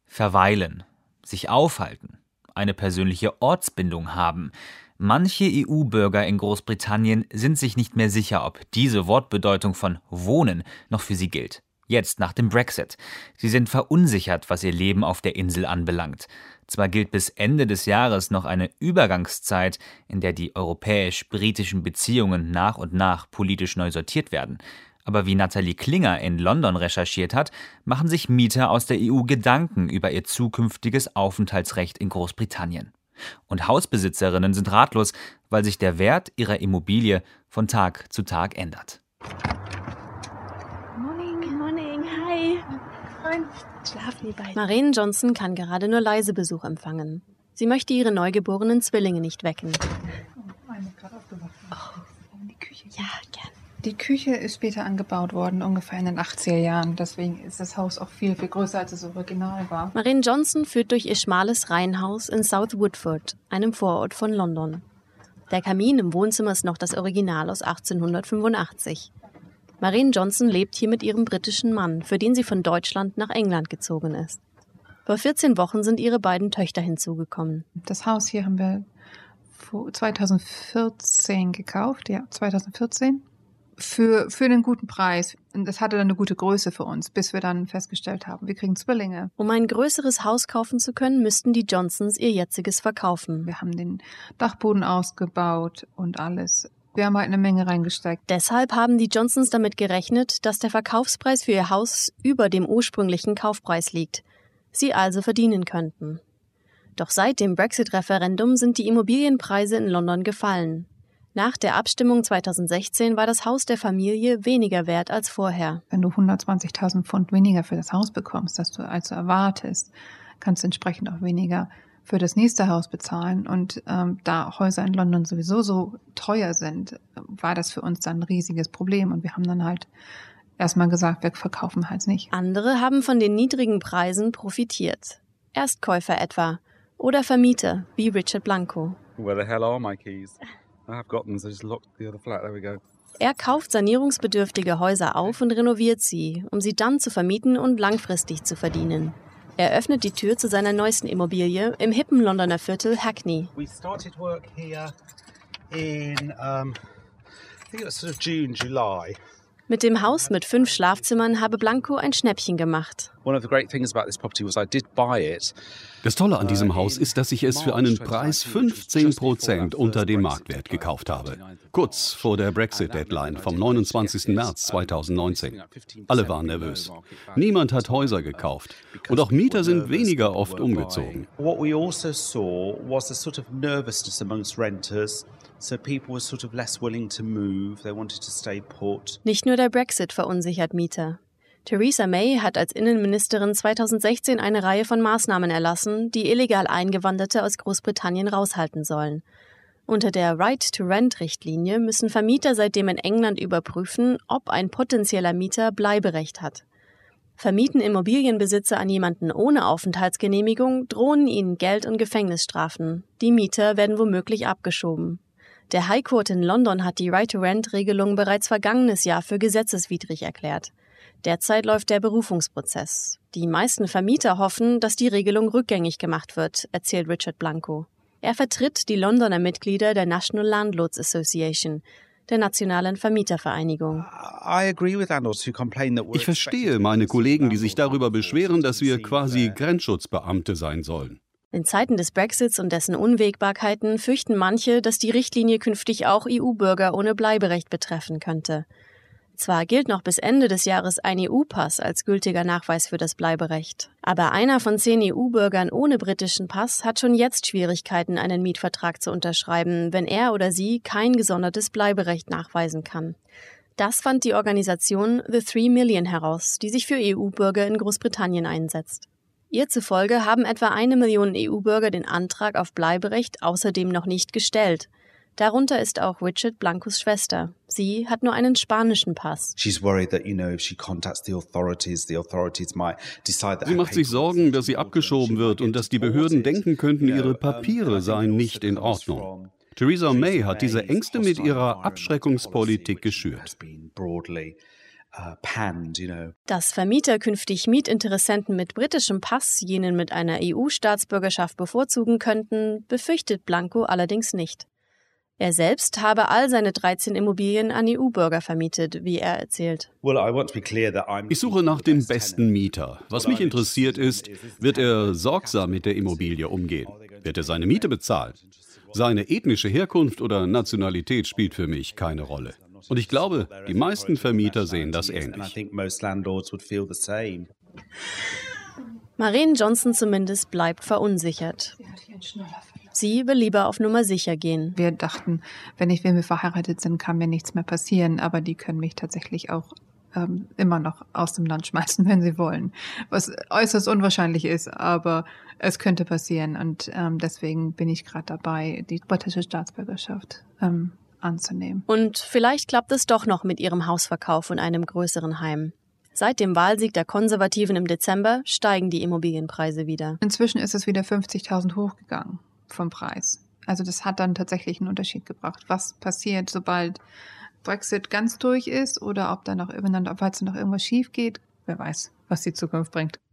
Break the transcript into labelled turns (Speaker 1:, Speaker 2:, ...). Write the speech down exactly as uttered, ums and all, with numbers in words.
Speaker 1: Verweilen, sich aufhalten, eine persönliche Ortsbindung haben. Manche E U-Bürger in Großbritannien sind sich nicht mehr sicher, ob diese Wortbedeutung von Wohnen noch für sie gilt. Jetzt nach dem Brexit. Sie sind verunsichert, was ihr Leben auf der Insel anbelangt. Zwar gilt bis Ende des Jahres noch eine Übergangszeit, in der die europäisch-britischen Beziehungen nach und nach politisch neu sortiert werden. Aber wie Nathalie Klinger in London recherchiert hat, machen sich Mieter aus der E U Gedanken über ihr zukünftiges Aufenthaltsrecht in Großbritannien. Und Hausbesitzerinnen sind ratlos, weil sich der Wert ihrer Immobilie von Tag zu Tag ändert.
Speaker 2: Schlafen die beiden. Maren Johnson kann gerade nur leise Besuch empfangen. Sie möchte ihre neugeborenen Zwillinge nicht wecken.
Speaker 3: Oh, eine ist gerade aufgewacht. Oh, die Küche.
Speaker 2: Ja, gern.
Speaker 3: Die Küche ist später angebaut worden, ungefähr in den achtziger Jahren. Deswegen ist das Haus auch viel, viel größer, als es original war.
Speaker 2: Maren Johnson führt durch ihr schmales Reihenhaus in South Woodford, einem Vorort von London. Der Kamin im Wohnzimmer ist noch das Original aus achtzehnhundertfünfundachtzig. Maren Johnson lebt hier mit ihrem britischen Mann, für den sie von Deutschland nach England gezogen ist. Vor vierzehn Wochen sind ihre beiden Töchter hinzugekommen.
Speaker 3: Das Haus hier haben wir zweitausendvierzehn gekauft, ja, zweitausendvierzehn. Für, für einen guten Preis. Und das hatte dann eine gute Größe für uns, bis wir dann festgestellt haben, wir kriegen Zwillinge.
Speaker 2: Um ein größeres Haus kaufen zu können, müssten die Johnsons ihr jetziges verkaufen.
Speaker 3: Wir haben den Dachboden ausgebaut und alles. Wir haben halt eine Menge reingesteckt.
Speaker 2: Deshalb haben die Johnsons damit gerechnet, dass der Verkaufspreis für ihr Haus über dem ursprünglichen Kaufpreis liegt. Sie also verdienen könnten. Doch seit dem Brexit-Referendum sind die Immobilienpreise in London gefallen. Nach der Abstimmung zweitausendsechzehn war das Haus der Familie weniger wert als vorher.
Speaker 3: Wenn du hundertzwanzigtausend Pfund weniger für das Haus bekommst, das du also erwartest, kannst du entsprechend auch weniger für das nächste Haus bezahlen. Und ähm, da Häuser in London sowieso so teuer sind, war das für uns dann ein riesiges Problem. Und wir haben dann halt erstmal gesagt, wir verkaufen halt nicht.
Speaker 2: Andere haben von den niedrigen Preisen profitiert. Erstkäufer etwa oder Vermieter wie Richard Blanco.
Speaker 4: Where the hell are my keys? I have got them, so just locked the other flat. There we go.
Speaker 2: Er kauft sanierungsbedürftige Häuser auf und renoviert sie, um sie dann zu vermieten und langfristig zu verdienen. Er öffnet die Tür zu seiner neuesten Immobilie im hippen Londoner Viertel Hackney.
Speaker 4: We started work here in, um, I think it was sort of June, July.
Speaker 2: Mit dem Haus mit fünf Schlafzimmern habe Blanco ein Schnäppchen gemacht.
Speaker 4: One of the great things about this property was I did buy it.
Speaker 5: Das Tolle an diesem Haus ist, dass ich es für einen Preis fünfzehn Prozent unter dem Marktwert gekauft habe. Kurz vor der Brexit-Deadline vom neunundzwanzigsten März zweitausendneunzehn. Alle waren nervös. Niemand hat Häuser gekauft. Und auch Mieter sind weniger oft umgezogen.
Speaker 4: What we also saw was a sort of nervousness amongst renters. So people were sort of less willing to move. They wanted to stay put.
Speaker 2: Nicht nur der Brexit verunsichert Mieter. Theresa May hat als Innenministerin zweitausendsechzehn eine Reihe von Maßnahmen erlassen, die illegal Eingewanderte aus Großbritannien raushalten sollen. Unter der Right-to-Rent-Richtlinie müssen Vermieter seitdem in England überprüfen, ob ein potenzieller Mieter Bleiberecht hat. Vermieten Immobilienbesitzer an jemanden ohne Aufenthaltsgenehmigung, drohen ihnen Geld- und Gefängnisstrafen. Die Mieter werden womöglich abgeschoben. Der High Court in London hat die Right-to-Rent-Regelung bereits vergangenes Jahr für gesetzeswidrig erklärt. Derzeit läuft der Berufungsprozess. Die meisten Vermieter hoffen, dass die Regelung rückgängig gemacht wird, erzählt Richard Blanco. Er vertritt die Londoner Mitglieder der National Landlords Association, der nationalen Vermietervereinigung.
Speaker 5: Ich verstehe meine Kollegen, die sich darüber beschweren, dass wir quasi Grenzschutzbeamte sein sollen.
Speaker 2: In Zeiten des Brexits und dessen Unwägbarkeiten fürchten manche, dass die Richtlinie künftig auch E U-Bürger ohne Bleiberecht betreffen könnte. Zwar gilt noch bis Ende des Jahres ein E U-Pass als gültiger Nachweis für das Bleiberecht, aber einer von zehn E U-Bürgern ohne britischen Pass hat schon jetzt Schwierigkeiten, einen Mietvertrag zu unterschreiben, wenn er oder sie kein gesondertes Bleiberecht nachweisen kann. Das fand die Organisation The Three Million heraus, die sich für E U-Bürger in Großbritannien einsetzt. Ihr zufolge haben etwa eine Million E U-Bürger den Antrag auf Bleiberecht außerdem noch nicht gestellt. Darunter ist auch Richard Blancos Schwester. Sie hat nur einen spanischen Pass.
Speaker 5: Sie macht sich Sorgen, dass sie abgeschoben wird und dass die Behörden denken könnten, ihre Papiere seien nicht in Ordnung. Theresa May hat diese Ängste mit ihrer Abschreckungspolitik geschürt.
Speaker 4: uh, panned, you know.
Speaker 2: Dass Vermieter künftig Mietinteressenten mit britischem Pass jenen mit einer E U-Staatsbürgerschaft bevorzugen könnten, befürchtet Blanco allerdings nicht. Er selbst habe all seine dreizehn Immobilien an E U-Bürger vermietet, wie er erzählt.
Speaker 5: Ich suche nach dem besten Mieter. Was mich interessiert ist, wird er sorgsam mit der Immobilie umgehen? Wird er seine Miete bezahlen? Seine ethnische Herkunft oder Nationalität spielt für mich keine Rolle. Und ich glaube, die meisten Vermieter sehen das ähnlich.
Speaker 2: Maren Johnson zumindest bleibt verunsichert. Sie will lieber auf Nummer sicher gehen.
Speaker 3: Wir dachten, wenn ich, wenn wir verheiratet sind, kann mir nichts mehr passieren, aber die können mich tatsächlich auch ähm, immer noch aus dem Land schmeißen, wenn sie wollen. Was äußerst unwahrscheinlich ist, aber es könnte passieren und ähm, deswegen bin ich gerade dabei, die britische Staatsbürgerschaft ähm, anzunehmen.
Speaker 2: Und vielleicht klappt es doch noch mit ihrem Hausverkauf und einem größeren Heim. Seit dem Wahlsieg der Konservativen im Dezember steigen die Immobilienpreise wieder.
Speaker 3: Inzwischen ist es wieder fünfzigtausend hochgegangen vom Preis. Also das hat dann tatsächlich einen Unterschied gebracht. Was passiert, sobald Brexit ganz durch ist oder ob da noch, falls noch irgendwas schief geht, wer weiß, was die Zukunft bringt.